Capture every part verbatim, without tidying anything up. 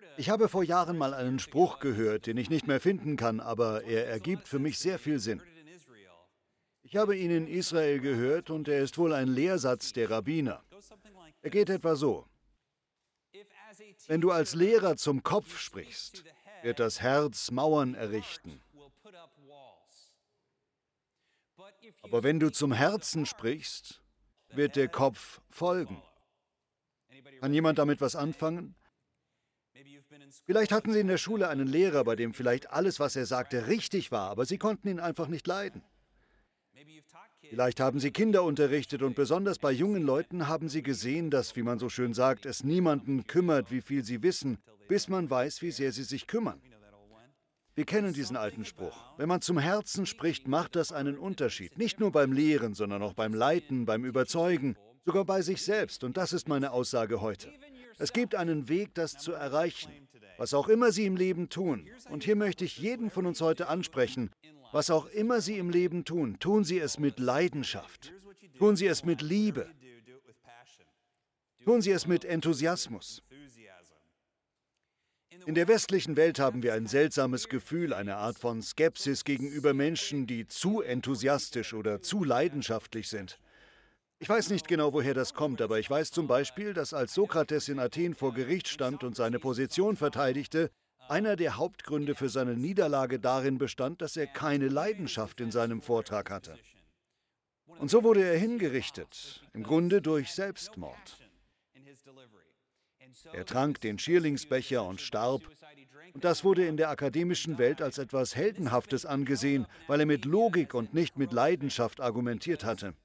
Ich habe vor Jahren mal einen Spruch gehört, den ich nicht mehr finden kann, aber er ergibt für mich sehr viel Sinn. Ich habe ihn in Israel gehört und er ist wohl ein Lehrsatz der Rabbiner. Er geht etwa so: Wenn du als Lehrer zum Kopf sprichst, wird das Herz Mauern errichten. Aber wenn du zum Herzen sprichst, wird der Kopf folgen. Kann jemand damit was anfangen? Vielleicht hatten Sie in der Schule einen Lehrer, bei dem vielleicht alles, was er sagte, richtig war, aber Sie konnten ihn einfach nicht leiden. Vielleicht haben Sie Kinder unterrichtet und besonders bei jungen Leuten haben Sie gesehen, dass, wie man so schön sagt, es niemanden kümmert, wie viel sie wissen, bis man weiß, wie sehr sie sich kümmern. Wir kennen diesen alten Spruch. Wenn man zum Herzen spricht, macht das einen Unterschied. Nicht nur beim Lehren, sondern auch beim Leiten, beim Überzeugen, sogar bei sich selbst. Und das ist meine Aussage heute. Es gibt einen Weg, das zu erreichen, was auch immer Sie im Leben tun. Und hier möchte ich jeden von uns heute ansprechen. Was auch immer Sie im Leben tun, tun Sie es mit Leidenschaft. Tun Sie es mit Liebe. Tun Sie es mit Enthusiasmus. In der westlichen Welt haben wir ein seltsames Gefühl, eine Art von Skepsis gegenüber Menschen, die zu enthusiastisch oder zu leidenschaftlich sind. Ich weiß nicht genau, woher das kommt, aber ich weiß zum Beispiel, dass als Sokrates in Athen vor Gericht stand und seine Position verteidigte, einer der Hauptgründe für seine Niederlage darin bestand, dass er keine Leidenschaft in seinem Vortrag hatte. Und so wurde er hingerichtet, im Grunde durch Selbstmord. Er trank den Schierlingsbecher und starb. Und das wurde in der akademischen Welt als etwas Heldenhaftes angesehen, weil er mit Logik und nicht mit Leidenschaft argumentiert hatte.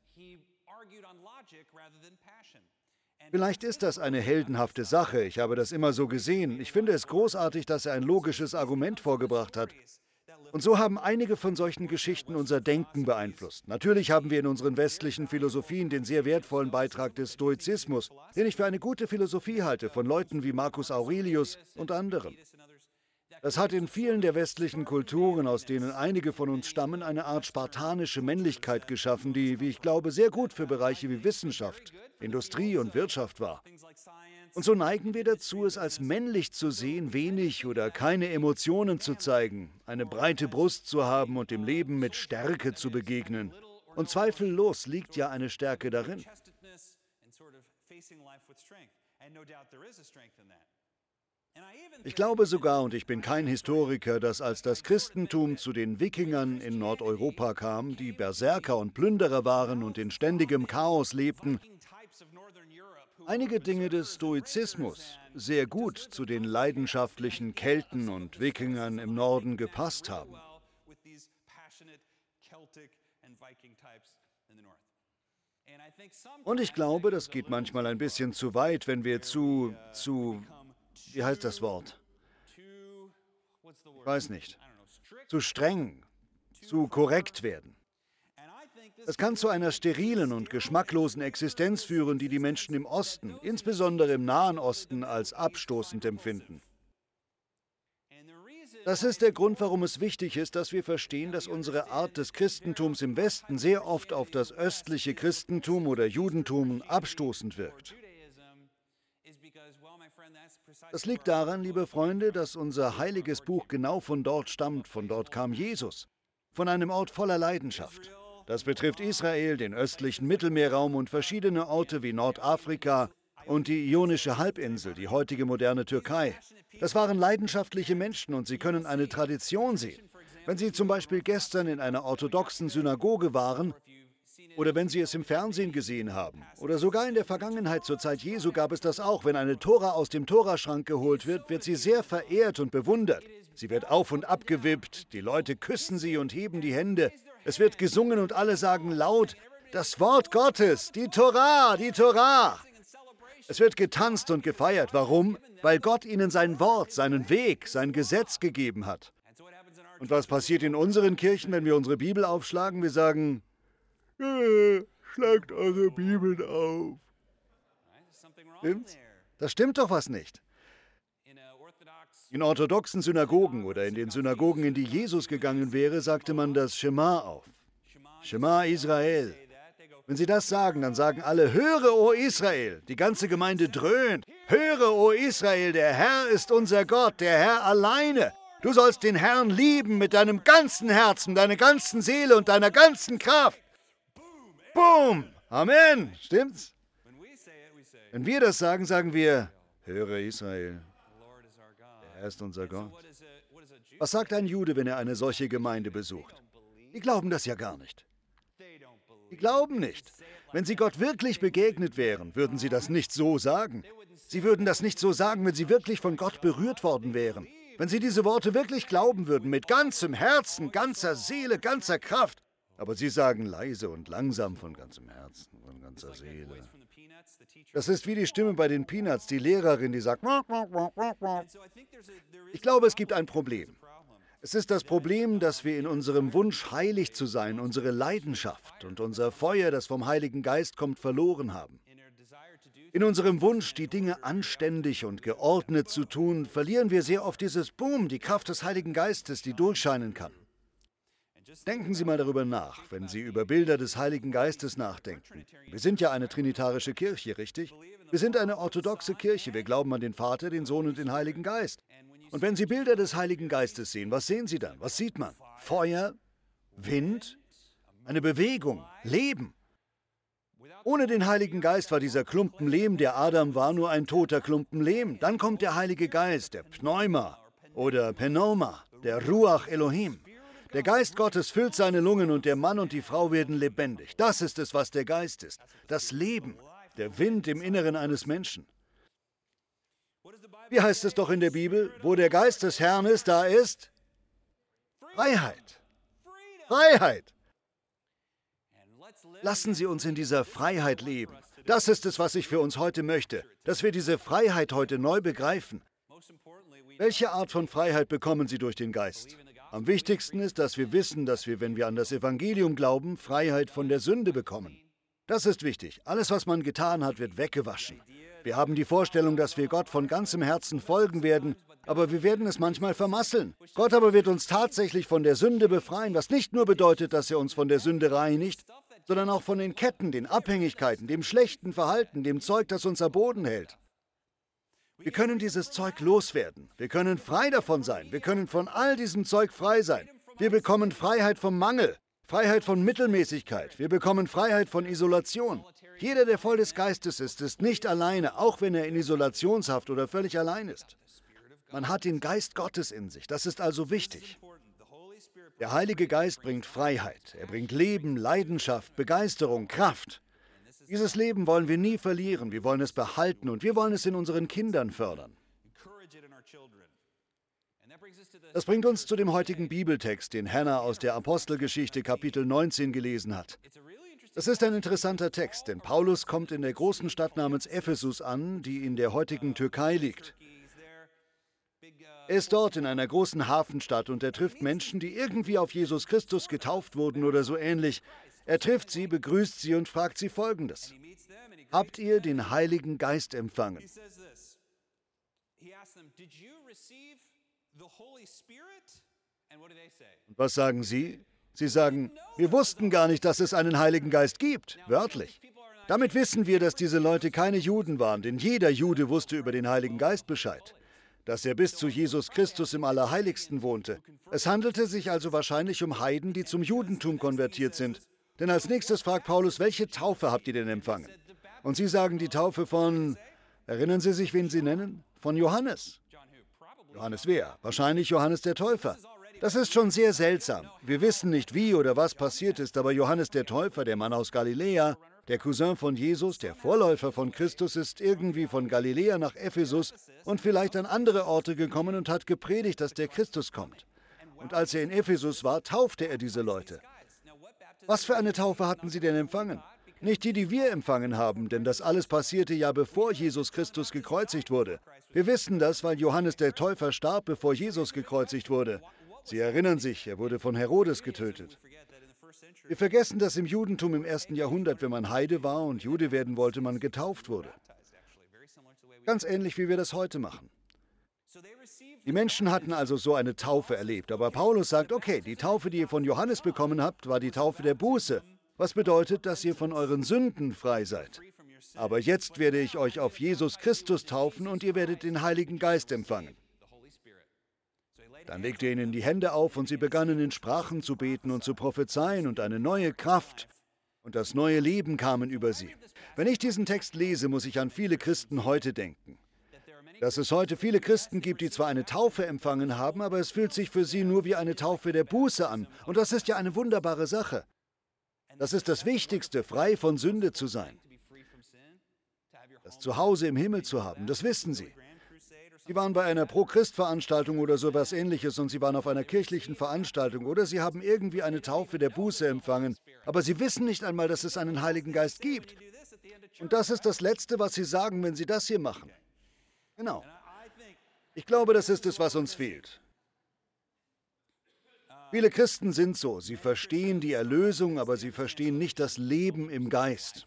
Vielleicht ist das eine heldenhafte Sache, ich habe das immer so gesehen. Ich finde es großartig, dass er ein logisches Argument vorgebracht hat. Und so haben einige von solchen Geschichten unser Denken beeinflusst. Natürlich haben wir in unseren westlichen Philosophien den sehr wertvollen Beitrag des Stoizismus, den ich für eine gute Philosophie halte, von Leuten wie Marcus Aurelius und anderen. Das hat in vielen der westlichen Kulturen, aus denen einige von uns stammen, eine Art spartanische Männlichkeit geschaffen, die, wie ich glaube, sehr gut für Bereiche wie Wissenschaft, Industrie und Wirtschaft war. Und so neigen wir dazu, es als männlich zu sehen, wenig oder keine Emotionen zu zeigen, eine breite Brust zu haben und dem Leben mit Stärke zu begegnen. Und zweifellos liegt ja eine Stärke darin. Ich glaube sogar, und ich bin kein Historiker, dass als das Christentum zu den Wikingern in Nordeuropa kam, die Berserker und Plünderer waren und in ständigem Chaos lebten, einige Dinge des Stoizismus sehr gut zu den leidenschaftlichen Kelten und Wikingern im Norden gepasst haben. Und ich glaube, das geht manchmal ein bisschen zu weit, wenn wir zu, zu, wie heißt das Wort? Ich weiß nicht. Zu streng, zu korrekt werden. Es kann zu einer sterilen und geschmacklosen Existenz führen, die die Menschen im Osten, insbesondere im Nahen Osten, als abstoßend empfinden. Das ist der Grund, warum es wichtig ist, dass wir verstehen, dass unsere Art des Christentums im Westen sehr oft auf das östliche Christentum oder Judentum abstoßend wirkt. Das liegt daran, liebe Freunde, dass unser heiliges Buch genau von dort stammt, von dort kam Jesus, von einem Ort voller Leidenschaft. Das betrifft Israel, den östlichen Mittelmeerraum und verschiedene Orte wie Nordafrika und die Ionische Halbinsel, die heutige moderne Türkei. Das waren leidenschaftliche Menschen und sie können eine Tradition sehen. Wenn Sie zum Beispiel gestern in einer orthodoxen Synagoge waren oder wenn Sie es im Fernsehen gesehen haben oder sogar in der Vergangenheit zur Zeit Jesu gab es das auch. Wenn eine Tora aus dem Toraschrank geholt wird, wird sie sehr verehrt und bewundert. Sie wird auf und ab gewippt, die Leute küssen sie und heben die Hände. Es wird gesungen und alle sagen laut, das Wort Gottes, die Tora, die Tora. Es wird getanzt und gefeiert. Warum? Weil Gott ihnen sein Wort, seinen Weg, sein Gesetz gegeben hat. Und was passiert in unseren Kirchen, wenn wir unsere Bibel aufschlagen? Wir sagen, äh, schlagt eure Bibeln auf. Stimmt's? Das stimmt doch was nicht. In orthodoxen Synagogen oder in den Synagogen, in die Jesus gegangen wäre, sagte man das Schema auf. Schema Israel. Wenn sie das sagen, dann sagen alle, höre, o Israel. Die ganze Gemeinde dröhnt. Höre, o Israel, der Herr ist unser Gott, der Herr alleine. Du sollst den Herrn lieben mit deinem ganzen Herzen, deiner ganzen Seele und deiner ganzen Kraft. Boom! Amen! Stimmt's? Wenn wir das sagen, sagen wir, höre Israel, der Herr ist unser Gott. Was sagt ein Jude, wenn er eine solche Gemeinde besucht? Die glauben das ja gar nicht. Die glauben nicht. Wenn sie Gott wirklich begegnet wären, würden sie das nicht so sagen. Sie würden das nicht so sagen, wenn sie wirklich von Gott berührt worden wären. Wenn sie diese Worte wirklich glauben würden, mit ganzem Herzen, ganzer Seele, ganzer Kraft. Aber sie sagen leise und langsam von ganzem Herzen, von ganzer Seele. Das ist wie die Stimme bei den Peanuts, die Lehrerin, die sagt, ich glaube, es gibt ein Problem. Es ist das Problem, dass wir in unserem Wunsch, heilig zu sein, unsere Leidenschaft und unser Feuer, das vom Heiligen Geist kommt, verloren haben. In unserem Wunsch, die Dinge anständig und geordnet zu tun, verlieren wir sehr oft dieses Boom, die Kraft des Heiligen Geistes, die durchscheinen kann. Denken Sie mal darüber nach, wenn Sie über Bilder des Heiligen Geistes nachdenken. Wir sind ja eine trinitarische Kirche, richtig? Wir sind eine orthodoxe Kirche. Wir glauben an den Vater, den Sohn und den Heiligen Geist. Und wenn Sie Bilder des Heiligen Geistes sehen, was sehen Sie dann? Was sieht man? Feuer, Wind, eine Bewegung, Leben. Ohne den Heiligen Geist war dieser Klumpen Lehm, der Adam war, nur ein toter Klumpen Lehm. Dann kommt der Heilige Geist, der Pneuma oder Pneuma, der Ruach Elohim. Der Geist Gottes füllt seine Lungen und der Mann und die Frau werden lebendig. Das ist es, was der Geist ist. Das Leben, der Wind im Inneren eines Menschen. Wie heißt es doch in der Bibel? Wo der Geist des Herrn ist, da ist Freiheit. Freiheit. Lassen Sie uns in dieser Freiheit leben. Das ist es, was ich für uns heute möchte, dass wir diese Freiheit heute neu begreifen. Welche Art von Freiheit bekommen Sie durch den Geist? Am wichtigsten ist, dass wir wissen, dass wir, wenn wir an das Evangelium glauben, Freiheit von der Sünde bekommen. Das ist wichtig. Alles, was man getan hat, wird weggewaschen. Wir haben die Vorstellung, dass wir Gott von ganzem Herzen folgen werden, aber wir werden es manchmal vermasseln. Gott aber wird uns tatsächlich von der Sünde befreien, was nicht nur bedeutet, dass er uns von der Sünde reinigt, sondern auch von den Ketten, den Abhängigkeiten, dem schlechten Verhalten, dem Zeug, das uns am Boden hält. Wir können dieses Zeug loswerden. Wir können frei davon sein. Wir können von all diesem Zeug frei sein. Wir bekommen Freiheit vom Mangel, Freiheit von Mittelmäßigkeit. Wir bekommen Freiheit von Isolation. Jeder, der voll des Geistes ist, ist nicht alleine, auch wenn er in Isolationshaft oder völlig allein ist. Man hat den Geist Gottes in sich. Das ist also wichtig. Der Heilige Geist bringt Freiheit. Er bringt Leben, Leidenschaft, Begeisterung, Kraft. Dieses Leben wollen wir nie verlieren, wir wollen es behalten und wir wollen es in unseren Kindern fördern. Das bringt uns zu dem heutigen Bibeltext, den Hannah aus der Apostelgeschichte Kapitel neunzehn gelesen hat. Das ist ein interessanter Text, denn Paulus kommt in der großen Stadt namens Ephesus an, die in der heutigen Türkei liegt. Er ist dort in einer großen Hafenstadt und er trifft Menschen, die irgendwie auf Jesus Christus getauft wurden oder so ähnlich. Er trifft sie, begrüßt sie und fragt sie Folgendes: Habt ihr den Heiligen Geist empfangen? Und was sagen sie? Sie sagen, wir wussten gar nicht, dass es einen Heiligen Geist gibt, wörtlich. Damit wissen wir, dass diese Leute keine Juden waren, denn jeder Jude wusste über den Heiligen Geist Bescheid, dass er bis zu Jesus Christus im Allerheiligsten wohnte. Es handelte sich also wahrscheinlich um Heiden, die zum Judentum konvertiert sind. Denn als nächstes fragt Paulus, welche Taufe habt ihr denn empfangen? Und sie sagen die Taufe von, erinnern Sie sich, wen sie nennen? Von Johannes. Johannes wer? Wahrscheinlich Johannes der Täufer. Das ist schon sehr seltsam. Wir wissen nicht, wie oder was passiert ist, aber Johannes der Täufer, der Mann aus Galiläa, der Cousin von Jesus, der Vorläufer von Christus, ist irgendwie von Galiläa nach Ephesus und vielleicht an andere Orte gekommen und hat gepredigt, dass der Christus kommt. Und als er in Ephesus war, taufte er diese Leute. Was für eine Taufe hatten sie denn empfangen? Nicht die, die wir empfangen haben, denn das alles passierte ja bevor Jesus Christus gekreuzigt wurde. Wir wissen das, weil Johannes der Täufer starb, bevor Jesus gekreuzigt wurde. Sie erinnern sich, er wurde von Herodes getötet. Wir vergessen, dass im Judentum im ersten Jahrhundert, wenn man Heide war und Jude werden wollte, man getauft wurde. Ganz ähnlich, wie wir das heute machen. Die Menschen hatten also so eine Taufe erlebt, aber Paulus sagt, okay, die Taufe, die ihr von Johannes bekommen habt, war die Taufe der Buße. was bedeutet, dass ihr von euren Sünden frei seid. Aber jetzt werde ich euch auf Jesus Christus taufen und ihr werdet den Heiligen Geist empfangen. Dann legte er ihnen die Hände auf und sie begannen in Sprachen zu beten und zu prophezeien und eine neue Kraft und das neue Leben kamen über sie. Wenn ich diesen Text lese, muss ich an viele Christen heute denken. Dass es heute viele Christen gibt, die zwar eine Taufe empfangen haben, aber es fühlt sich für sie nur wie eine Taufe der Buße an. Und das ist ja eine wunderbare Sache. Das ist das Wichtigste, frei von Sünde zu sein. Das Zuhause im Himmel zu haben, das wissen sie. Sie waren bei einer Pro-Christ-Veranstaltung oder sowas Ähnliches und sie waren auf einer kirchlichen Veranstaltung oder sie haben irgendwie eine Taufe der Buße empfangen, aber sie wissen nicht einmal, dass es einen Heiligen Geist gibt. Und das ist das Letzte, was sie sagen, wenn sie das hier machen. Genau. Ich glaube, das ist es, was uns fehlt. Viele Christen sind so, sie verstehen die Erlösung, aber sie verstehen nicht das Leben im Geist.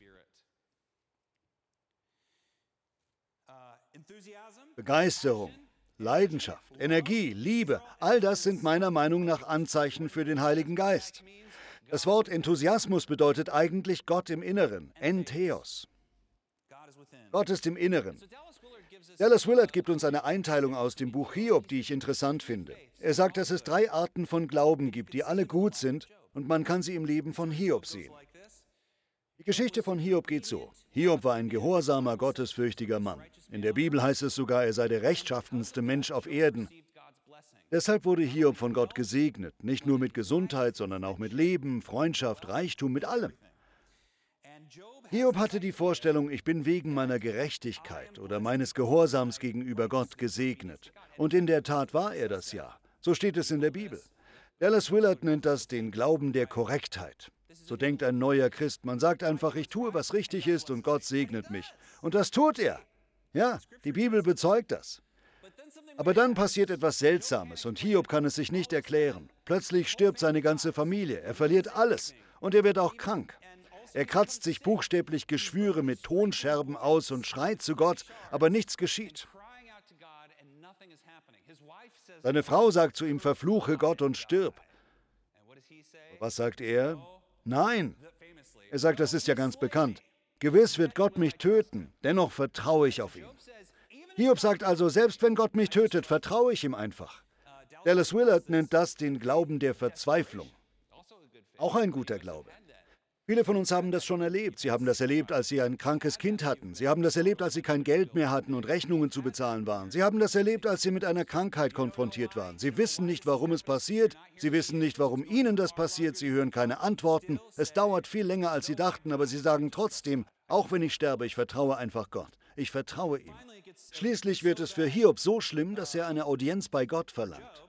Begeisterung, Leidenschaft, Energie, Liebe, all das sind meiner Meinung nach Anzeichen für den Heiligen Geist. Das Wort Enthusiasmus bedeutet eigentlich Gott im Inneren, Entheos. Gott ist im Inneren. Dallas Willard gibt uns eine Einteilung aus dem Buch Hiob, die ich interessant finde. Er sagt, dass es drei Arten von Glauben gibt, die alle gut sind und man kann sie im Leben von Hiob sehen. Die Geschichte von Hiob geht so. Hiob war ein gehorsamer, gottesfürchtiger Mann. In der Bibel heißt es sogar, er sei der rechtschaffenste Mensch auf Erden. Deshalb wurde Hiob von Gott gesegnet, nicht nur mit Gesundheit, sondern auch mit Leben, Freundschaft, Reichtum, mit allem. Hiob hatte die Vorstellung, ich bin wegen meiner Gerechtigkeit oder meines Gehorsams gegenüber Gott gesegnet. Und in der Tat war er das ja. So steht es in der Bibel. Dallas Willard nennt das den Glauben der Korrektheit. So denkt ein neuer Christ. Man sagt einfach, ich tue, was richtig ist und Gott segnet mich. Und das tut er. Ja, die Bibel bezeugt das. Aber dann passiert etwas Seltsames und Hiob kann es sich nicht erklären. Plötzlich stirbt seine ganze Familie. Er verliert alles und er wird auch krank. Er kratzt sich buchstäblich Geschwüre mit Tonscherben aus und schreit zu Gott, aber nichts geschieht. Seine Frau sagt zu ihm, verfluche Gott und stirb. Was sagt er? Nein. Er sagt, das ist ja ganz bekannt. Gewiss wird Gott mich töten, dennoch vertraue ich auf ihn. Hiob sagt also, selbst wenn Gott mich tötet, vertraue ich ihm einfach. Dallas Willard nennt das den Glauben der Verzweiflung. Auch ein guter Glaube. Viele von uns haben das schon erlebt. Sie haben das erlebt, als sie ein krankes Kind hatten. Sie haben das erlebt, als sie kein Geld mehr hatten und Rechnungen zu bezahlen waren. Sie haben das erlebt, als sie mit einer Krankheit konfrontiert waren. Sie wissen nicht, warum es passiert. Sie wissen nicht, warum ihnen das passiert. Sie hören keine Antworten. Es dauert viel länger, als sie dachten, aber sie sagen trotzdem, auch wenn ich sterbe, ich vertraue einfach Gott. Ich vertraue ihm. Schließlich wird es für Hiob so schlimm, dass er eine Audienz bei Gott verlangt.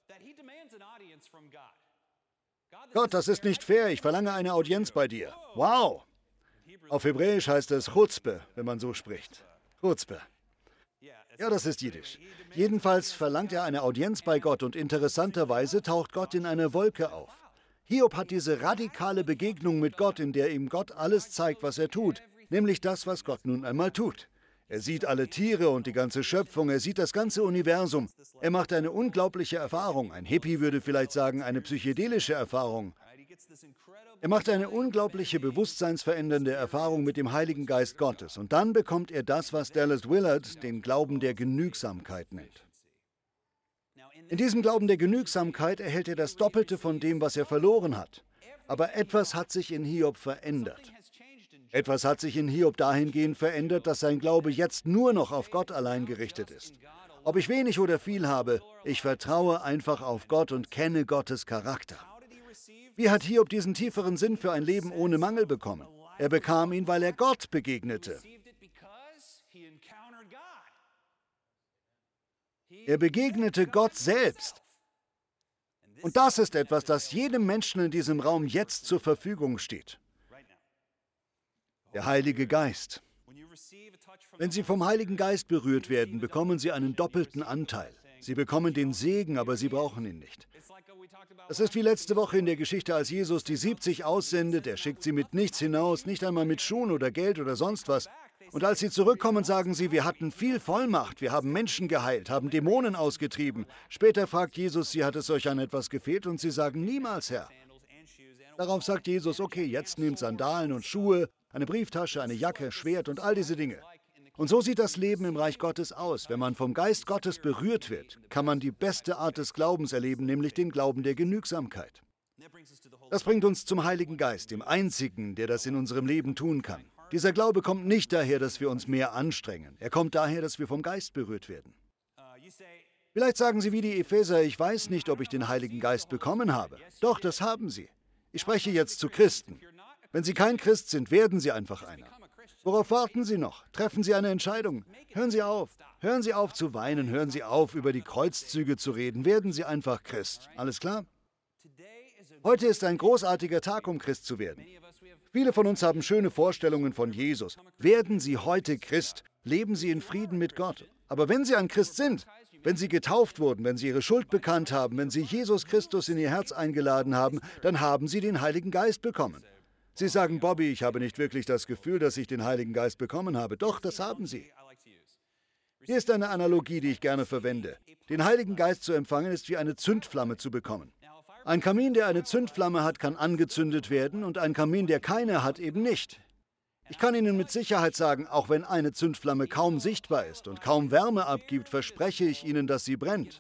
Gott, das ist nicht fair, ich verlange eine Audienz bei dir. Wow! Auf Hebräisch heißt es Chutzpe, wenn man so spricht. Chutzpe. Ja, das ist Jiddisch. Jedenfalls verlangt er eine Audienz bei Gott und interessanterweise taucht Gott in einer Wolke auf. Hiob hat diese radikale Begegnung mit Gott, in der ihm Gott alles zeigt, was er tut, nämlich das, was Gott nun einmal tut. Er sieht alle Tiere und die ganze Schöpfung, er sieht das ganze Universum. Er macht eine unglaubliche Erfahrung. Ein Hippie würde vielleicht sagen, eine psychedelische Erfahrung. Er macht eine unglaubliche bewusstseinsverändernde Erfahrung mit dem Heiligen Geist Gottes. Und dann bekommt er das, was Dallas Willard den Glauben der Genügsamkeit nennt. In diesem Glauben der Genügsamkeit erhält er das Doppelte von dem, was er verloren hat. Aber etwas hat sich in Hiob verändert. Etwas hat sich in Hiob dahingehend verändert, dass sein Glaube jetzt nur noch auf Gott allein gerichtet ist. Ob ich wenig oder viel habe, ich vertraue einfach auf Gott und kenne Gottes Charakter. Wie hat Hiob diesen tieferen Sinn für ein Leben ohne Mangel bekommen? Er bekam ihn, weil er Gott begegnete. Er begegnete Gott selbst. Und das ist etwas, das jedem Menschen in diesem Raum jetzt zur Verfügung steht. Der Heilige Geist. Wenn Sie vom Heiligen Geist berührt werden, bekommen Sie einen doppelten Anteil. Sie bekommen den Segen, aber Sie brauchen ihn nicht. Das ist wie letzte Woche in der Geschichte, als Jesus die siebzig aussendet. Er schickt sie mit nichts hinaus, nicht einmal mit Schuhen oder Geld oder sonst was. Und als sie zurückkommen, sagen sie, wir hatten viel Vollmacht, wir haben Menschen geheilt, haben Dämonen ausgetrieben. Später fragt Jesus sie, hat es euch an etwas gefehlt? Und sie sagen, niemals, Herr. Darauf sagt Jesus, okay, jetzt nehmt Sandalen und Schuhe, eine Brieftasche, eine Jacke, Schwert und all diese Dinge. Und so sieht das Leben im Reich Gottes aus. Wenn man vom Geist Gottes berührt wird, kann man die beste Art des Glaubens erleben, nämlich den Glauben der Genügsamkeit. Das bringt uns zum Heiligen Geist, dem Einzigen, der das in unserem Leben tun kann. Dieser Glaube kommt nicht daher, dass wir uns mehr anstrengen. Er kommt daher, dass wir vom Geist berührt werden. Vielleicht sagen Sie wie die Epheser, ich weiß nicht, ob ich den Heiligen Geist bekommen habe. Doch, das haben Sie. Ich spreche jetzt zu Christen. Wenn Sie kein Christ sind, werden Sie einfach einer. Worauf warten Sie noch? Treffen Sie eine Entscheidung. Hören Sie auf. Hören Sie auf zu weinen. Hören Sie auf, über die Kreuzzüge zu reden. Werden Sie einfach Christ. Alles klar? Heute ist ein großartiger Tag, um Christ zu werden. Viele von uns haben schöne Vorstellungen von Jesus. Werden Sie heute Christ, leben Sie in Frieden mit Gott. Aber wenn Sie ein Christ sind, wenn Sie getauft wurden, wenn Sie Ihre Schuld bekannt haben, wenn Sie Jesus Christus in Ihr Herz eingeladen haben, dann haben Sie den Heiligen Geist bekommen. Sie sagen, Bobby, ich habe nicht wirklich das Gefühl, dass ich den Heiligen Geist bekommen habe. Doch, das haben Sie. Hier ist eine Analogie, die ich gerne verwende. Den Heiligen Geist zu empfangen, ist wie eine Zündflamme zu bekommen. Ein Kamin, der eine Zündflamme hat, kann angezündet werden und ein Kamin, der keine hat, eben nicht. Ich kann Ihnen mit Sicherheit sagen, auch wenn eine Zündflamme kaum sichtbar ist und kaum Wärme abgibt, verspreche ich Ihnen, dass sie brennt.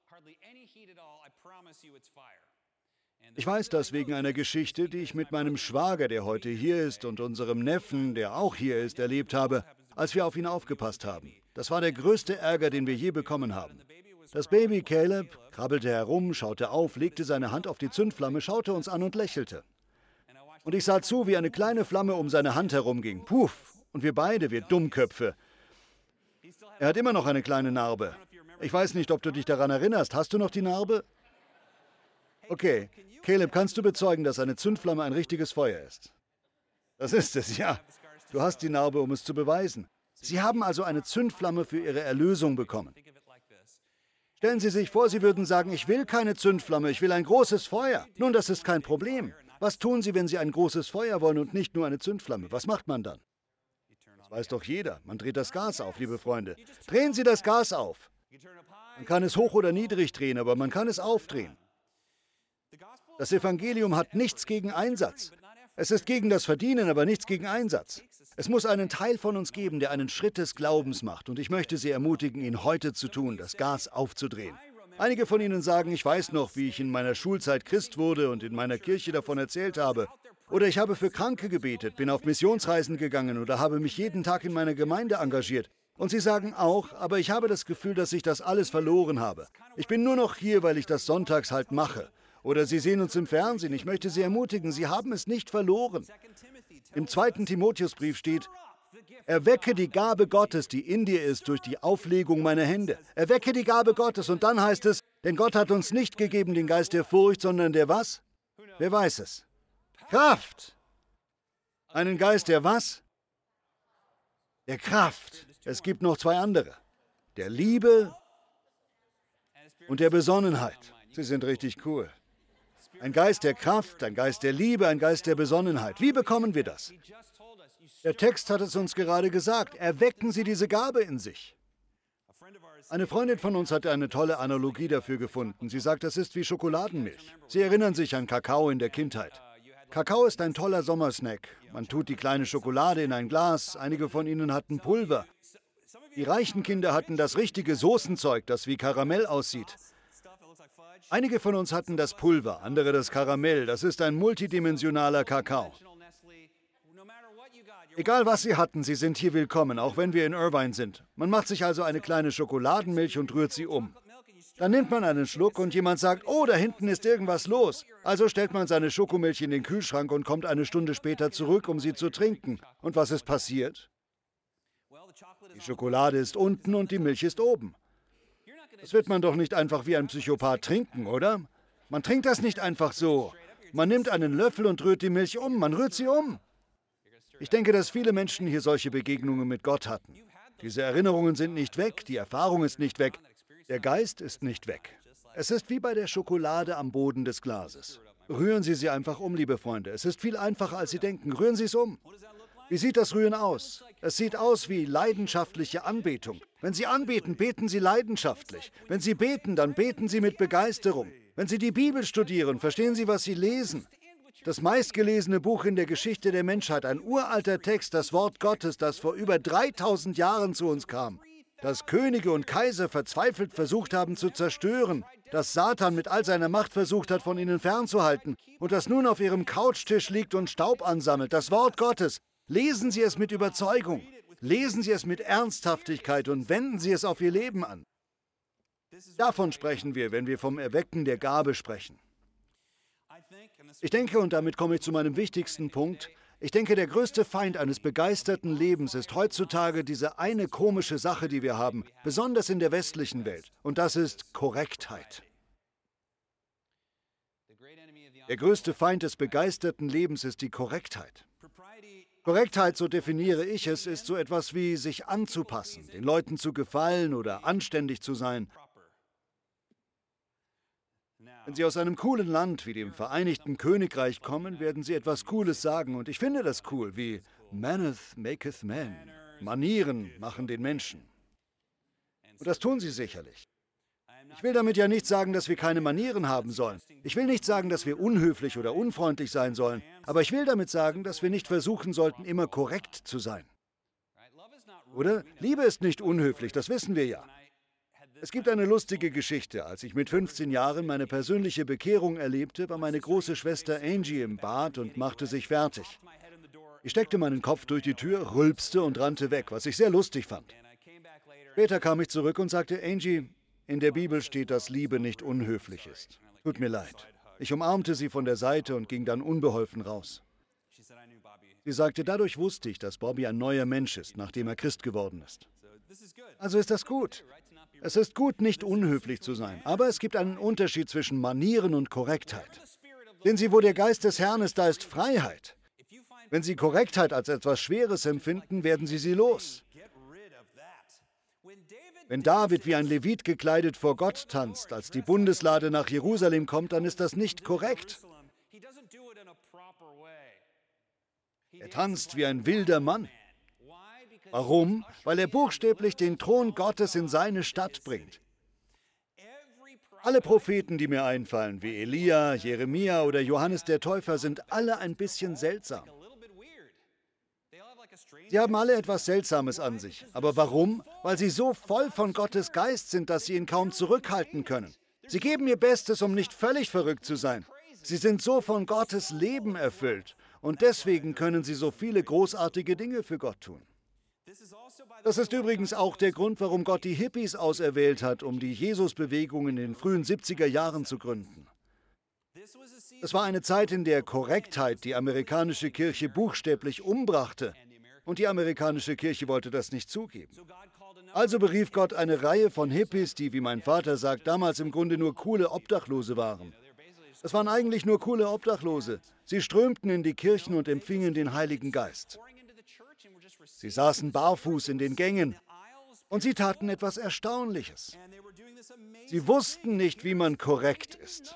Ich weiß das wegen einer Geschichte, die ich mit meinem Schwager, der heute hier ist, und unserem Neffen, der auch hier ist, erlebt habe, als wir auf ihn aufgepasst haben. Das war der größte Ärger, den wir je bekommen haben. Das Baby Caleb krabbelte herum, schaute auf, legte seine Hand auf die Zündflamme, schaute uns an und lächelte. Und ich sah zu, wie eine kleine Flamme um seine Hand herumging. Puff! Und wir beide, wir Dummköpfe. Er hat immer noch eine kleine Narbe. Ich weiß nicht, ob du dich daran erinnerst. Hast du noch die Narbe? Okay. Caleb, kannst du bezeugen, dass eine Zündflamme ein richtiges Feuer ist? Das ist es, ja. Du hast die Narbe, um es zu beweisen. Sie haben also eine Zündflamme für ihre Erlösung bekommen. Stellen Sie sich vor, Sie würden sagen, ich will keine Zündflamme, ich will ein großes Feuer. Nun, das ist kein Problem. Was tun Sie, wenn Sie ein großes Feuer wollen und nicht nur eine Zündflamme? Was macht man dann? Das weiß doch jeder. Man dreht das Gas auf, liebe Freunde. Drehen Sie das Gas auf. Man kann es hoch oder niedrig drehen, aber man kann es aufdrehen. Das Evangelium hat nichts gegen Einsatz. Es ist gegen das Verdienen, aber nichts gegen Einsatz. Es muss einen Teil von uns geben, der einen Schritt des Glaubens macht. Und ich möchte Sie ermutigen, ihn heute zu tun, das Gas aufzudrehen. Einige von Ihnen sagen, ich weiß noch, wie ich in meiner Schulzeit Christ wurde und in meiner Kirche davon erzählt habe. Oder ich habe für Kranke gebetet, bin auf Missionsreisen gegangen oder habe mich jeden Tag in meiner Gemeinde engagiert. Und Sie sagen auch, aber ich habe das Gefühl, dass ich das alles verloren habe. Ich bin nur noch hier, weil ich das sonntags halt mache. Oder Sie sehen uns im Fernsehen. Ich möchte Sie ermutigen, Sie haben es nicht verloren. Im zweiten Timotheusbrief steht, erwecke die Gabe Gottes, die in dir ist, durch die Auflegung meiner Hände. Erwecke die Gabe Gottes und dann heißt es, denn Gott hat uns nicht gegeben den Geist der Furcht, sondern der was? Wer weiß es? Kraft. Einen Geist der was? Der Kraft. Es gibt noch zwei andere. Der Liebe und der Besonnenheit. Sie sind richtig cool. Ein Geist der Kraft, ein Geist der Liebe, ein Geist der Besonnenheit. Wie bekommen wir das? Der Text hat es uns gerade gesagt. Erwecken Sie diese Gabe in sich. Eine Freundin von uns hatte eine tolle Analogie dafür gefunden. Sie sagt, das ist wie Schokoladenmilch. Sie erinnern sich an Kakao in der Kindheit. Kakao ist ein toller Sommersnack. Man tut die kleine Schokolade in ein Glas. Einige von Ihnen hatten Pulver. Die reichen Kinder hatten das richtige Soßenzeug, das wie Karamell aussieht. Einige von uns hatten das Pulver, andere das Karamell. Das ist ein multidimensionaler Kakao. Egal was Sie hatten, Sie sind hier willkommen, auch wenn wir in Irvine sind. Man macht sich also eine kleine Schokoladenmilch und rührt sie um. Dann nimmt man einen Schluck und jemand sagt, oh, da hinten ist irgendwas los. Also stellt man seine Schokomilch in den Kühlschrank und kommt eine Stunde später zurück, um sie zu trinken. Und was ist passiert? Die Schokolade ist unten und die Milch ist oben. Das wird man doch nicht einfach wie ein Psychopath trinken, oder? Man trinkt das nicht einfach so. Man nimmt einen Löffel und rührt die Milch um. Man rührt sie um. Ich denke, dass viele Menschen hier solche Begegnungen mit Gott hatten. Diese Erinnerungen sind nicht weg, die Erfahrung ist nicht weg, der Geist ist nicht weg. Es ist wie bei der Schokolade am Boden des Glases. Rühren Sie sie einfach um, liebe Freunde. Es ist viel einfacher, als Sie denken. Rühren Sie es um. Wie sieht das Rühren aus? Es sieht aus wie leidenschaftliche Anbetung. Wenn Sie anbeten, beten Sie leidenschaftlich. Wenn Sie beten, dann beten Sie mit Begeisterung. Wenn Sie die Bibel studieren, verstehen Sie, was Sie lesen. Das meistgelesene Buch in der Geschichte der Menschheit, ein uralter Text, das Wort Gottes, das vor über dreitausend Jahren zu uns kam. Das Könige und Kaiser verzweifelt versucht haben zu zerstören, das Satan mit all seiner Macht versucht hat, von ihnen fernzuhalten und das nun auf ihrem Couchtisch liegt und Staub ansammelt. Das Wort Gottes. Lesen Sie es mit Überzeugung. Lesen Sie es mit Ernsthaftigkeit und wenden Sie es auf Ihr Leben an. Davon sprechen wir, wenn wir vom Erwecken der Gabe sprechen. Ich denke, und damit komme ich zu meinem wichtigsten Punkt, ich denke, der größte Feind eines begeisterten Lebens ist heutzutage diese eine komische Sache, die wir haben, besonders in der westlichen Welt, und das ist Korrektheit. Der größte Feind des begeisterten Lebens ist die Korrektheit. Korrektheit, so definiere ich es, ist so etwas wie sich anzupassen, den Leuten zu gefallen oder anständig zu sein. Wenn Sie aus einem coolen Land wie dem Vereinigten Königreich kommen, werden Sie etwas Cooles sagen und ich finde das cool, wie Maneth maketh man. Manieren machen den Menschen. Und das tun Sie sicherlich. Ich will damit ja nicht sagen, dass wir keine Manieren haben sollen. Ich will nicht sagen, dass wir unhöflich oder unfreundlich sein sollen. Aber ich will damit sagen, dass wir nicht versuchen sollten, immer korrekt zu sein. Oder? Liebe ist nicht unhöflich, das wissen wir ja. Es gibt eine lustige Geschichte. Als ich mit fünfzehn Jahren meine persönliche Bekehrung erlebte, war meine große Schwester Angie im Bad und machte sich fertig. Ich steckte meinen Kopf durch die Tür, rülpste und rannte weg, was ich sehr lustig fand. Später kam ich zurück und sagte, Angie, in der Bibel steht, dass Liebe nicht unhöflich ist. Tut mir leid. Ich umarmte sie von der Seite und ging dann unbeholfen raus. Sie sagte, dadurch wusste ich, dass Bobby ein neuer Mensch ist, nachdem er Christ geworden ist. Also ist das gut. Es ist gut, nicht unhöflich zu sein, aber es gibt einen Unterschied zwischen Manieren und Korrektheit. Sehen Sie, wo der Geist des Herrn ist, da ist Freiheit. Wenn Sie Korrektheit als etwas Schweres empfinden, werden Sie sie los. Wenn David wie ein Levit gekleidet vor Gott tanzt, als die Bundeslade nach Jerusalem kommt, dann ist das nicht korrekt. Er tanzt wie ein wilder Mann. Warum? Weil er buchstäblich den Thron Gottes in seine Stadt bringt. Alle Propheten, die mir einfallen, wie Elia, Jeremia oder Johannes der Täufer, sind alle ein bisschen seltsam. Sie haben alle etwas Seltsames an sich. Aber warum? Weil sie so voll von Gottes Geist sind, dass sie ihn kaum zurückhalten können. Sie geben ihr Bestes, um nicht völlig verrückt zu sein. Sie sind so von Gottes Leben erfüllt. Und deswegen können sie so viele großartige Dinge für Gott tun. Das ist übrigens auch der Grund, warum Gott die Hippies auserwählt hat, um die Jesus-Bewegung in den frühen siebziger Jahren zu gründen. Es war eine Zeit, in der Korrektheit die amerikanische Kirche buchstäblich umbrachte. Und die amerikanische Kirche wollte das nicht zugeben. Also berief Gott eine Reihe von Hippies, die, wie mein Vater sagt, damals im Grunde nur coole Obdachlose waren. Es waren eigentlich nur coole Obdachlose. Sie strömten in die Kirchen und empfingen den Heiligen Geist. Sie saßen barfuß in den Gängen und sie taten etwas Erstaunliches. Sie wussten nicht, wie man korrekt ist.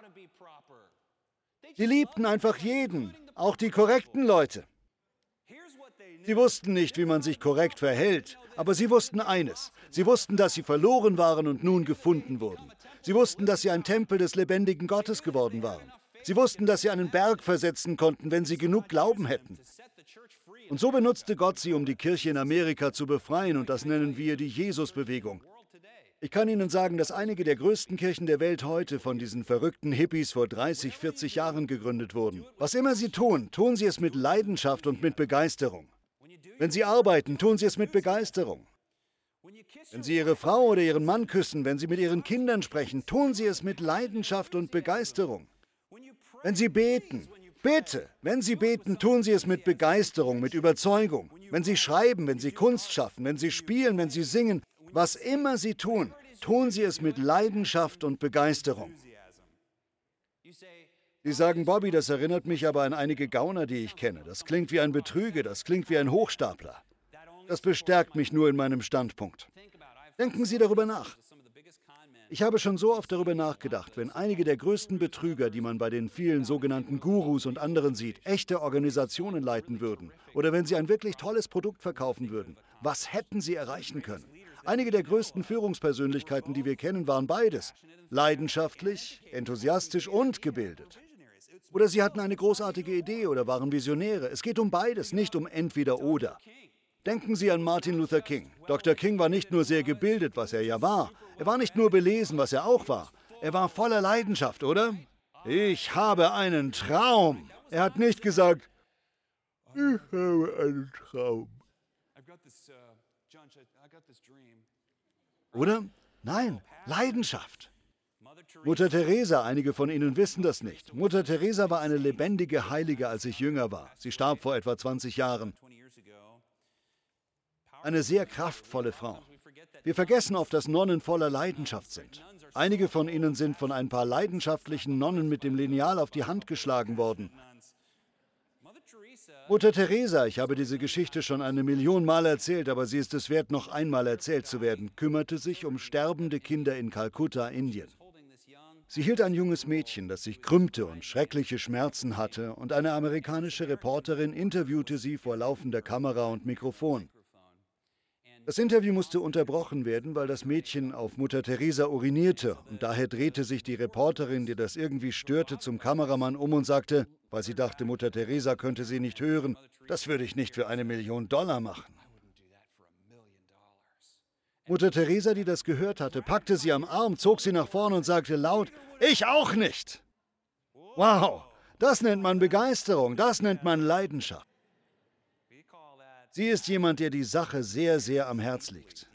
Sie liebten einfach jeden, auch die korrekten Leute. Sie wussten nicht, wie man sich korrekt verhält, aber sie wussten eines. Sie wussten, dass sie verloren waren und nun gefunden wurden. Sie wussten, dass sie ein Tempel des lebendigen Gottes geworden waren. Sie wussten, dass sie einen Berg versetzen konnten, wenn sie genug Glauben hätten. Und so benutzte Gott sie, um die Kirche in Amerika zu befreien, und das nennen wir die Jesus-Bewegung. Ich kann Ihnen sagen, dass einige der größten Kirchen der Welt heute von diesen verrückten Hippies vor dreißig, vierzig Jahren gegründet wurden. Was immer sie tun, tun sie es mit Leidenschaft und mit Begeisterung. Wenn Sie arbeiten, tun Sie es mit Begeisterung. Wenn Sie Ihre Frau oder Ihren Mann küssen, wenn Sie mit Ihren Kindern sprechen, tun Sie es mit Leidenschaft und Begeisterung. Wenn Sie beten, bitte, wenn Sie beten, tun Sie es mit Begeisterung, mit Überzeugung. Wenn Sie schreiben, wenn Sie Kunst schaffen, wenn Sie spielen, wenn Sie singen, was immer Sie tun, tun Sie es mit Leidenschaft und Begeisterung. Sie sagen, Bobby, das erinnert mich aber an einige Gauner, die ich kenne. Das klingt wie ein Betrüger, das klingt wie ein Hochstapler. Das bestärkt mich nur in meinem Standpunkt. Denken Sie darüber nach. Ich habe schon so oft darüber nachgedacht, wenn einige der größten Betrüger, die man bei den vielen sogenannten Gurus und anderen sieht, echte Organisationen leiten würden oder wenn sie ein wirklich tolles Produkt verkaufen würden, was hätten sie erreichen können? Einige der größten Führungspersönlichkeiten, die wir kennen, waren beides. Leidenschaftlich, enthusiastisch und gebildet. Oder sie hatten eine großartige Idee oder waren Visionäre. Es geht um beides, nicht um entweder oder. Denken Sie an Martin Luther King. Doktor King war nicht nur sehr gebildet, was er ja war. Er war nicht nur belesen, was er auch war. Er war voller Leidenschaft, oder? Ich habe einen Traum. Er hat nicht gesagt, ich habe einen Traum. Oder? Nein, Leidenschaft. Mutter Teresa, einige von Ihnen wissen das nicht. Mutter Teresa war eine lebendige Heilige, als ich jünger war. Sie starb vor etwa zwanzig Jahren. Eine sehr kraftvolle Frau. Wir vergessen oft, dass Nonnen voller Leidenschaft sind. Einige von ihnen sind von ein paar leidenschaftlichen Nonnen mit dem Lineal auf die Hand geschlagen worden. Mutter Teresa, ich habe diese Geschichte schon eine Million Mal erzählt, aber sie ist es wert, noch einmal erzählt zu werden, kümmerte sich um sterbende Kinder in Kalkutta, Indien. Sie hielt ein junges Mädchen, das sich krümmte und schreckliche Schmerzen hatte, und eine amerikanische Reporterin interviewte sie vor laufender Kamera und Mikrofon. Das Interview musste unterbrochen werden, weil das Mädchen auf Mutter Teresa urinierte, und daher drehte sich die Reporterin, die das irgendwie störte, zum Kameramann um und sagte, weil sie dachte, Mutter Teresa könnte sie nicht hören, das würde ich nicht für eine Million Dollar machen. Mutter Teresa, die das gehört hatte, packte sie am Arm, zog sie nach vorne und sagte laut, ich auch nicht. Wow, das nennt man Begeisterung, das nennt man Leidenschaft. Sie ist jemand, der die Sache sehr, sehr am Herz liegt.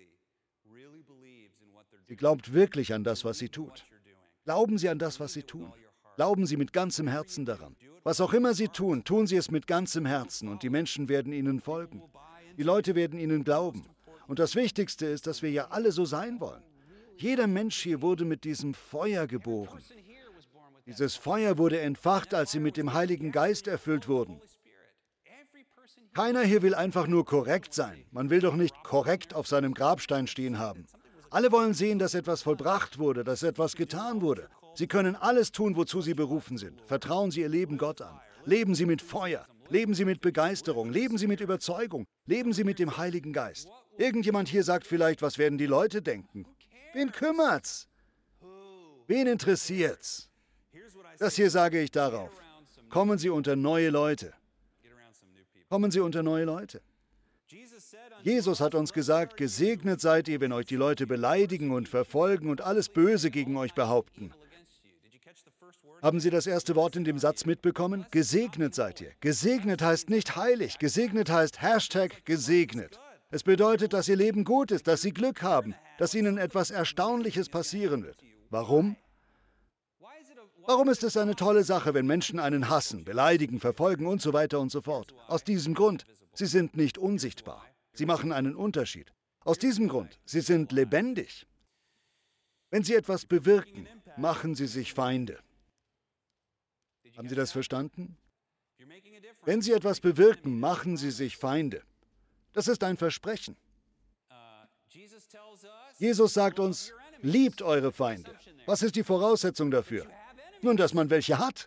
Sie glaubt wirklich an das, was sie tut. Glauben Sie an das, was Sie tun. Glauben Sie mit ganzem Herzen daran. Was auch immer Sie tun, tun Sie es mit ganzem Herzen und die Menschen werden Ihnen folgen. Die Leute werden Ihnen glauben. Und das Wichtigste ist, dass wir ja alle so sein wollen. Jeder Mensch hier wurde mit diesem Feuer geboren. Dieses Feuer wurde entfacht, als Sie mit dem Heiligen Geist erfüllt wurden. Keiner hier will einfach nur korrekt sein. Man will doch nicht korrekt auf seinem Grabstein stehen haben. Alle wollen sehen, dass etwas vollbracht wurde, dass etwas getan wurde. Sie können alles tun, wozu Sie berufen sind. Vertrauen Sie Ihr Leben Gott an. Leben Sie mit Feuer. Leben Sie mit Begeisterung. Leben Sie mit Überzeugung. Leben Sie mit dem Heiligen Geist. Irgendjemand hier sagt vielleicht, was werden die Leute denken? Wen kümmert's? Wen interessiert's? Das hier sage ich darauf. Kommen Sie unter neue Leute. Kommen Sie unter neue Leute. Jesus hat uns gesagt, gesegnet seid ihr, wenn euch die Leute beleidigen und verfolgen und alles Böse gegen euch behaupten. Haben Sie das erste Wort in dem Satz mitbekommen? Gesegnet seid ihr. Gesegnet heißt nicht heilig. Gesegnet heißt Hashtag gesegnet. Es bedeutet, dass Ihr Leben gut ist, dass Sie Glück haben, dass Ihnen etwas Erstaunliches passieren wird. Warum? Warum ist es eine tolle Sache, wenn Menschen einen hassen, beleidigen, verfolgen und so weiter und so fort? Aus diesem Grund, sie sind nicht unsichtbar. Sie machen einen Unterschied. Aus diesem Grund, sie sind lebendig. Wenn sie etwas bewirken, machen sie sich Feinde. Haben Sie das verstanden? Wenn sie etwas bewirken, machen sie sich Feinde. Das ist ein Versprechen. Jesus sagt uns, liebt eure Feinde. Was ist die Voraussetzung dafür? Nun, dass man welche hat.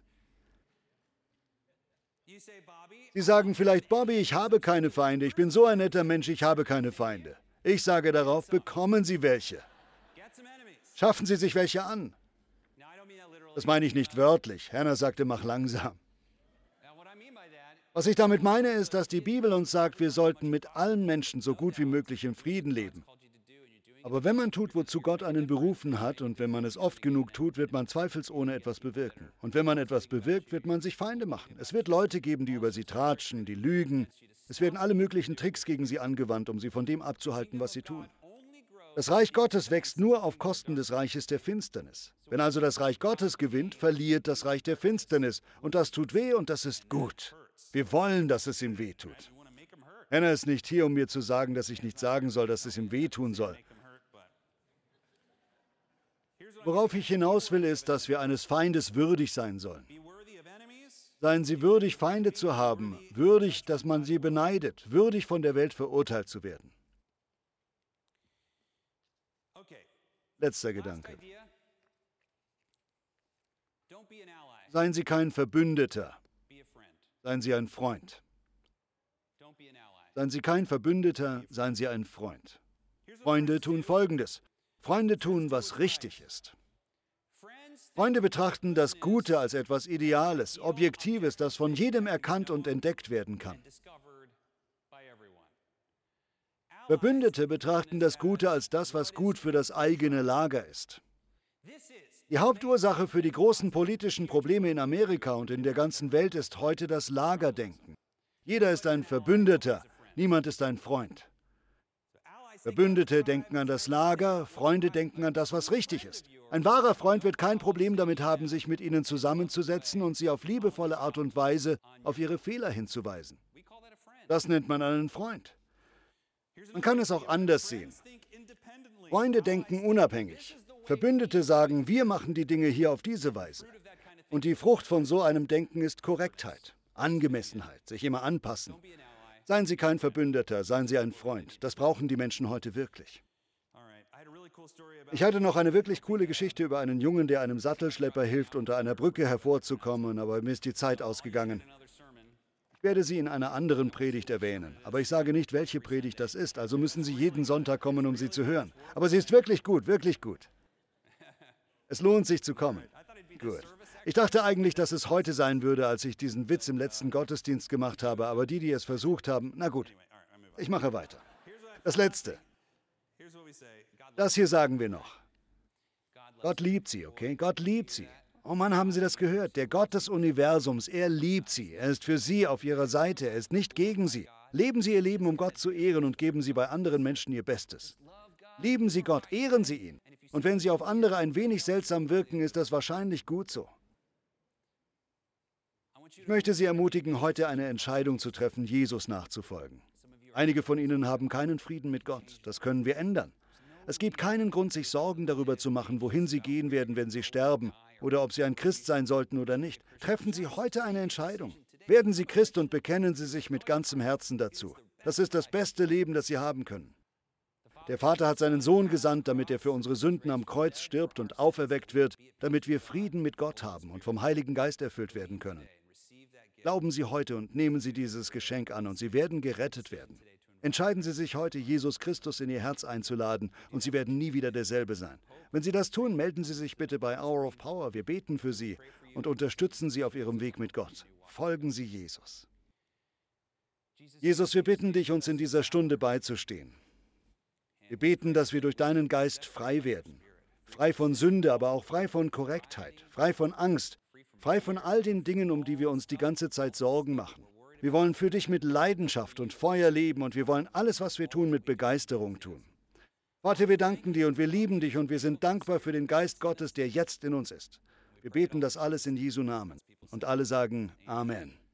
Sie sagen vielleicht, Bobby, ich habe keine Feinde, ich bin so ein netter Mensch, ich habe keine Feinde. Ich sage darauf, bekommen Sie welche. Schaffen Sie sich welche an. Das meine ich nicht wörtlich. Hannah sagte, mach langsam. Was ich damit meine, ist, dass die Bibel uns sagt, wir sollten mit allen Menschen so gut wie möglich im Frieden leben. Aber wenn man tut, wozu Gott einen berufen hat, und wenn man es oft genug tut, wird man zweifelsohne etwas bewirken. Und wenn man etwas bewirkt, wird man sich Feinde machen. Es wird Leute geben, die über sie tratschen, die lügen. Es werden alle möglichen Tricks gegen sie angewandt, um sie von dem abzuhalten, was sie tun. Das Reich Gottes wächst nur auf Kosten des Reiches der Finsternis. Wenn also das Reich Gottes gewinnt, verliert das Reich der Finsternis. Und das tut weh und das ist gut. Wir wollen, dass es ihm weh tut. Hannah ist nicht hier, um mir zu sagen, dass ich nicht sagen soll, dass es ihm wehtun soll. Worauf ich hinaus will, ist, dass wir eines Feindes würdig sein sollen. Seien Sie würdig, Feinde zu haben, würdig, dass man sie beneidet, würdig, von der Welt verurteilt zu werden. Letzter Gedanke. Seien Sie kein Verbündeter, seien Sie ein Freund. Seien Sie kein Verbündeter, seien Sie ein Freund. Freunde tun Folgendes. Freunde tun, was richtig ist. Freunde betrachten das Gute als etwas Ideales, Objektives, das von jedem erkannt und entdeckt werden kann. Verbündete betrachten das Gute als das, was gut für das eigene Lager ist. Die Hauptursache für die großen politischen Probleme in Amerika und in der ganzen Welt ist heute das Lagerdenken. Jeder ist ein Verbündeter, niemand ist ein Freund. Verbündete denken an das Lager, Freunde denken an das, was richtig ist. Ein wahrer Freund wird kein Problem damit haben, sich mit ihnen zusammenzusetzen und sie auf liebevolle Art und Weise auf ihre Fehler hinzuweisen. Das nennt man einen Freund. Man kann es auch anders sehen. Freunde denken unabhängig. Verbündete sagen, wir machen die Dinge hier auf diese Weise. Und die Frucht von so einem Denken ist Korrektheit, Angemessenheit, sich immer anpassen. Seien Sie kein Verbündeter, seien Sie ein Freund. Das brauchen die Menschen heute wirklich. Ich hatte noch eine wirklich coole Geschichte über einen Jungen, der einem Sattelschlepper hilft, unter einer Brücke hervorzukommen, aber mir ist die Zeit ausgegangen. Ich werde sie in einer anderen Predigt erwähnen, aber ich sage nicht, welche Predigt das ist, also müssen Sie jeden Sonntag kommen, um sie zu hören. Aber sie ist wirklich gut, wirklich gut. Es lohnt sich zu kommen. Gut. Ich dachte eigentlich, dass es heute sein würde, als ich diesen Witz im letzten Gottesdienst gemacht habe, aber die, die es versucht haben, na gut, ich mache weiter. Das Letzte. Das hier sagen wir noch. Gott liebt sie, okay? Gott liebt sie. Oh Mann, haben Sie das gehört? Der Gott des Universums, er liebt sie. Er ist für sie auf ihrer Seite, er ist nicht gegen sie. Leben Sie Ihr Leben, um Gott zu ehren und geben Sie bei anderen Menschen Ihr Bestes. Lieben Sie Gott, ehren Sie ihn. Und wenn Sie auf andere ein wenig seltsam wirken, ist das wahrscheinlich gut so. Ich möchte Sie ermutigen, heute eine Entscheidung zu treffen, Jesus nachzufolgen. Einige von Ihnen haben keinen Frieden mit Gott. Das können wir ändern. Es gibt keinen Grund, sich Sorgen darüber zu machen, wohin Sie gehen werden, wenn Sie sterben, oder ob Sie ein Christ sein sollten oder nicht. Treffen Sie heute eine Entscheidung. Werden Sie Christ und bekennen Sie sich mit ganzem Herzen dazu. Das ist das beste Leben, das Sie haben können. Der Vater hat seinen Sohn gesandt, damit er für unsere Sünden am Kreuz stirbt und auferweckt wird, damit wir Frieden mit Gott haben und vom Heiligen Geist erfüllt werden können. Glauben Sie heute und nehmen Sie dieses Geschenk an und Sie werden gerettet werden. Entscheiden Sie sich heute, Jesus Christus in Ihr Herz einzuladen und Sie werden nie wieder derselbe sein. Wenn Sie das tun, melden Sie sich bitte bei Hour of Power. Wir beten für Sie und unterstützen Sie auf Ihrem Weg mit Gott. Folgen Sie Jesus. Jesus, wir bitten dich, uns in dieser Stunde beizustehen. Wir beten, dass wir durch deinen Geist frei werden. Frei von Sünde, aber auch frei von Korrektheit, frei von Angst, frei von all den Dingen, um die wir uns die ganze Zeit Sorgen machen. Wir wollen für dich mit Leidenschaft und Feuer leben und wir wollen alles, was wir tun, mit Begeisterung tun. Vater, wir danken dir und wir lieben dich und wir sind dankbar für den Geist Gottes, der jetzt in uns ist. Wir beten das alles in Jesu Namen. Und alle sagen Amen.